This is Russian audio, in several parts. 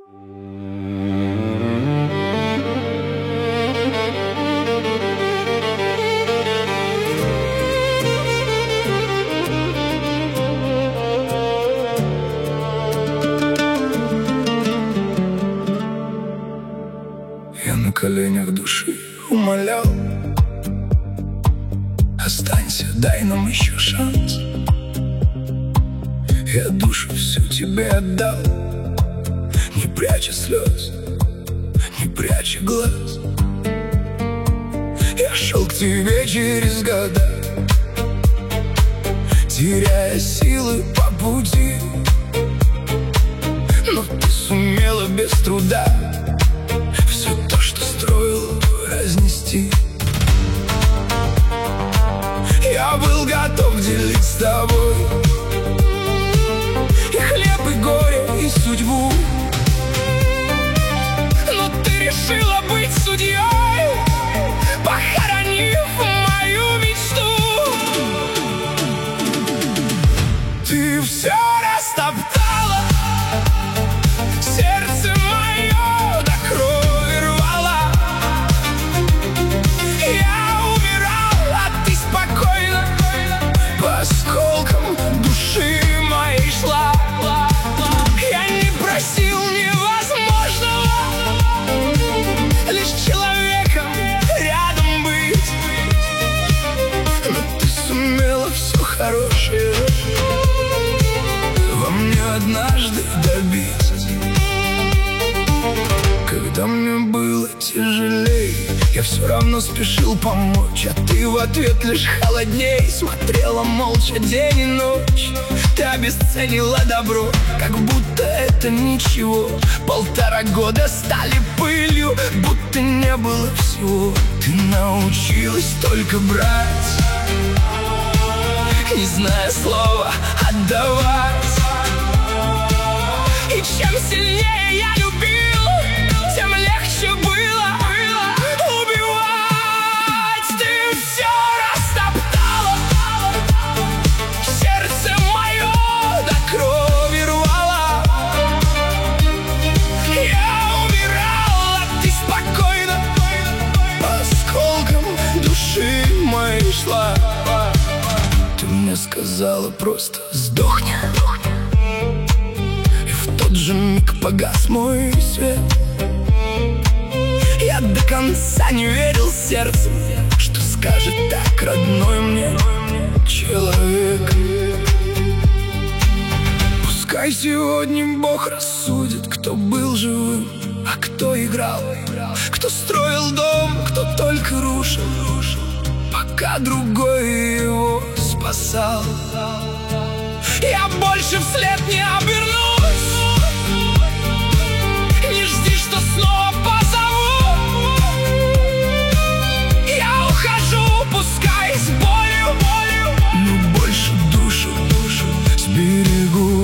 Я на коленях души умолял: останься, дай нам еще шанс. Я душу всю тебе отдал, не пряча слез, не пряча глаз. Я шел к тебе через года, теряя силы по пути, но ты сумела без труда все то, что строил, разнести. Я был готов делить с тобой и хлеб, и горе, и судьбу, но ты решила быть судьей, похоронив мою мечту. Ты все растоптала, сердце мое до крови рвала. Я умирал, а ты спокойно по осколкам души моей шла. Я не просил невозможного, лишь человеком рядом быть, но ты сумела все хорошее во мне однажды добиться. Когда мне было тяжелей, я все равно спешил помочь, а ты в ответ лишь холодней смотрела молча день и ночь. Ты обесценила добро, как будто это ничего. 1,5 года стали пылью, будто не было всего. Ты научилась только брать, не зная слова отдавать. И чем сильнее я любил, тем легче было убивать. Ты все растоптала, сердце мое до крови рвала. Я умирал, а ты спокойно по осколкам души моей шла. Ты мне сказала просто: сдохни. В тот же миг погас мой свет. Я до конца не верил сердцем, что скажет так родной мне человек. Пускай сегодня Бог рассудит, кто был живым, а кто играл, кто строил дом, кто только рушил, пока другой его спасал. Я больше вслед не обернусь, не жди, что снова позову. Я ухожу, пускай с болью, но больше душу сберегу.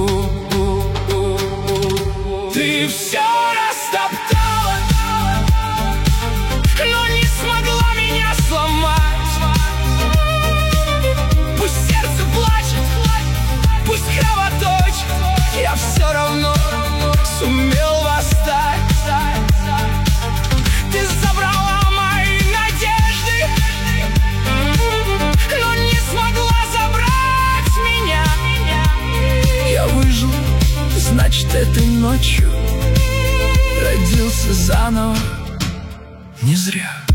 Ты все растоптала, но не смогла меня сломать. Пусть сердце плачет, пусть кровоточит, я все равно сумел восстать. Ты забрала мои надежды, но не смогла забрать меня. Я выжил, значит, этой ночью родился заново не зря.